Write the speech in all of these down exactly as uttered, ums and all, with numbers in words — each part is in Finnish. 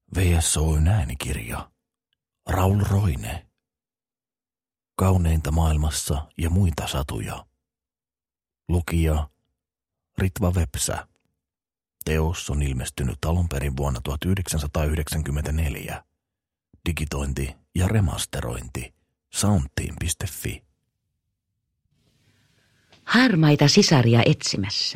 V S O:n äänikirja. Raul Roine. Kauneinta maailmassa ja muita satuja. Lukija Ritva Vepsä. Teos on ilmestynyt alun perin vuonna tuhatyhdeksänsataayhdeksänkymmentäneljä. Digitointi ja remasterointi soundteam piste fi. Harmaita sisaria etsimässä.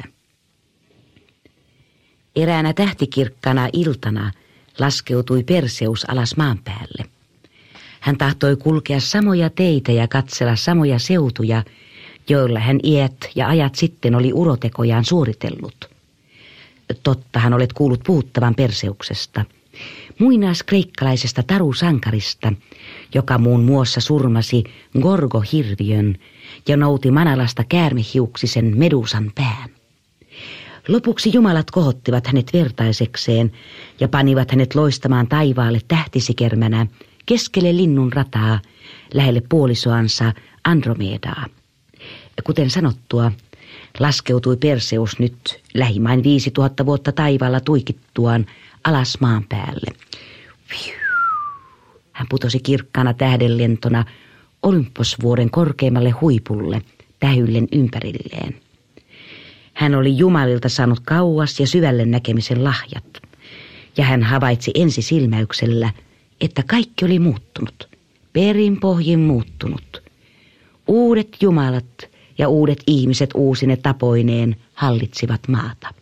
Eräänä tähtikirkkana iltana laskeutui Perseus alas maan päälle. Hän tahtoi kulkea samoja teitä ja katsella samoja seutuja, joilla hän iät ja ajat sitten oli urotekojaan suoritellut. Tottahan olet kuullut puhuttavan Perseuksesta, muinaiskreikkalaisesta tarusankarista, joka muun muassa surmasi Gorgo-hirviön ja nouti Manalasta käärmehiuksisen Medusan pään. Lopuksi jumalat kohottivat hänet vertaisekseen ja panivat hänet loistamaan taivaalle tähtisikermänä keskelle linnun rataa lähelle puolisoansa Andromedaa. Kuten sanottua, laskeutui Perseus nyt lähimain viisi tuhatta vuotta taivaalla tuikittuaan alas maan päälle. Hän putosi kirkkaana tähdenlentona Olymposvuoren korkeimmalle huipulle tähyllen ympärilleen. Hän oli jumalilta saanut kauas ja syvälle näkemisen lahjat, ja hän havaitsi ensisilmäyksellä, että kaikki oli muuttunut, perin pohjin muuttunut. Uudet jumalat ja uudet ihmiset uusine tapoineen hallitsivat maata.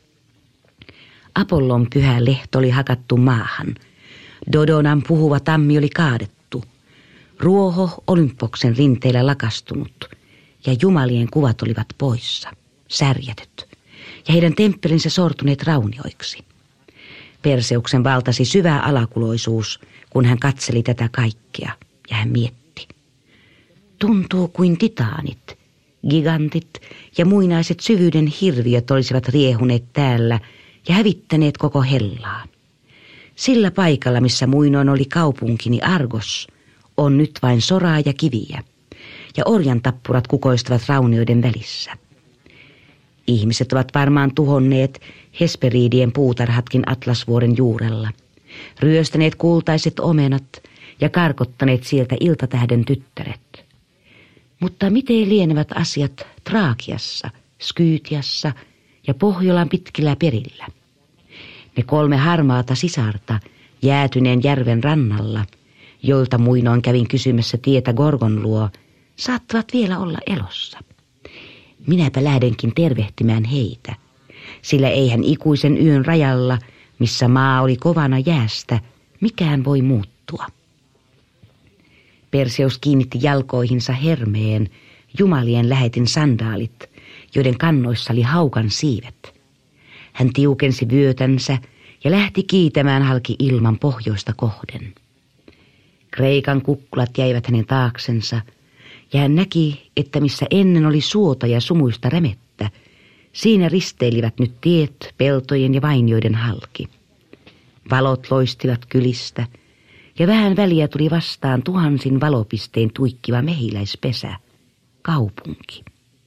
Apollon pyhä lehto oli hakattu maahan, Dodonan puhuva tammi oli kaadettu, ruoho Olympoksen rinteillä lakastunut, ja jumalien kuvat olivat poissa, särjätyt, ja heidän temppelinsä sortuneet raunioiksi. Perseuksen valtasi syvä alakuloisuus, kun hän katseli tätä kaikkea, ja hän mietti. Tuntuu kuin titaanit, gigantit ja muinaiset syvyyden hirviöt olisivat riehuneet täällä ja hävittäneet koko Hellaa. Sillä paikalla, missä muinoin oli kaupunkini Argos, on nyt vain soraa ja kiviä, ja orjan tappurat kukoistavat raunioiden välissä. Ihmiset ovat varmaan tuhonneet Hesperiidien puutarhatkin Atlasvuoren juurella, ryöstäneet kultaiset omenat ja karkottaneet sieltä iltatähden tyttäret. Mutta miten lienevät asiat Traakiassa, Skyytiassa ja Pohjolan pitkillä perillä? Ne kolme harmaata sisarta jäätyneen järven rannalla, joilta muinoin kävin kysymässä tietä Gorgon luo, saattavat vielä olla elossa. Minäpä lähdenkin tervehtimään heitä, sillä eihän ikuisen yön rajalla, missä maa oli kovana jäästä, mikään voi muuttua. Perseus kiinnitti jalkoihinsa Hermeen jumalien lähetin sandaalit, joiden kannoissa oli haukan siivet. Hän tiukensi vyötänsä ja lähti kiitämään halki ilman pohjoista kohden. Kreikan kukkulat jäivät hänen taaksensa, ja hän näki, että missä ennen oli suota ja sumuista rämettä, siinä risteilivät nyt tiet peltojen ja vainioiden halki. Valot loistivat kylistä, ja vähän väliä tuli vastaan tuhansin valopisteen tuikkiva mehiläispesä, kaupunki.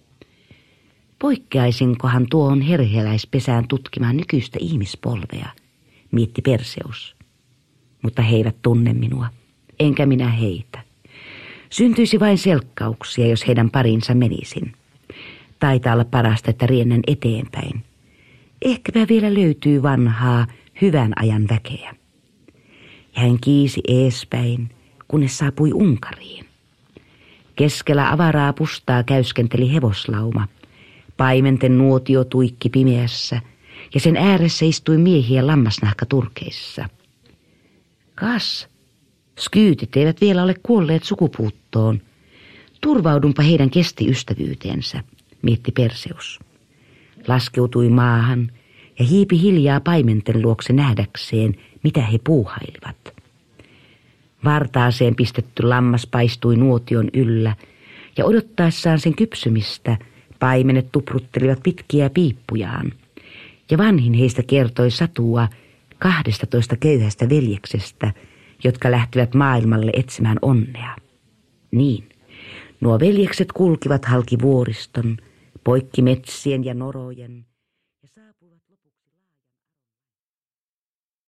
Poikkeaisinkohan tuohon herheläispesään tutkimaan nykyistä ihmispolvea, mietti Perseus. Mutta he eivät tunne minua, enkä minä heitä. Syntyisi vain selkkauksia, jos heidän parinsa menisin. Taitaa olla parasta, että riennän eteenpäin. Ehkäpä vielä löytyy vanhaa, hyvän ajan väkeä. Ja hän kiisi eespäin, kunnes saapui Unkariin. Keskellä avaraa pustaa käyskenteli hevoslauma. Paimenten nuotio tuikki pimeässä, ja sen ääressä istui miehiä lammasnahkaturkeissa. Kas, skyytit eivät vielä ole kuolleet sukupuuttoon. Turvaudunpa heidän kestiystävyyteensä, mietti Perseus. Laskeutui maahan ja hiipi hiljaa paimenten luokse nähdäkseen, mitä he puuhailivat. Vartaaseen pistetty lammas paistui nuotion yllä, ja odottaessaan sen kypsymistä paimenet tupruttelivat pitkiä piippujaan, ja vanhin heistä kertoi satua kahdestatoista köyhästä veljeksestä, jotka lähtivät maailmalle etsimään onnea. Niin, nuo veljekset kulkivat halki vuoriston, poikki metsien ja norojen,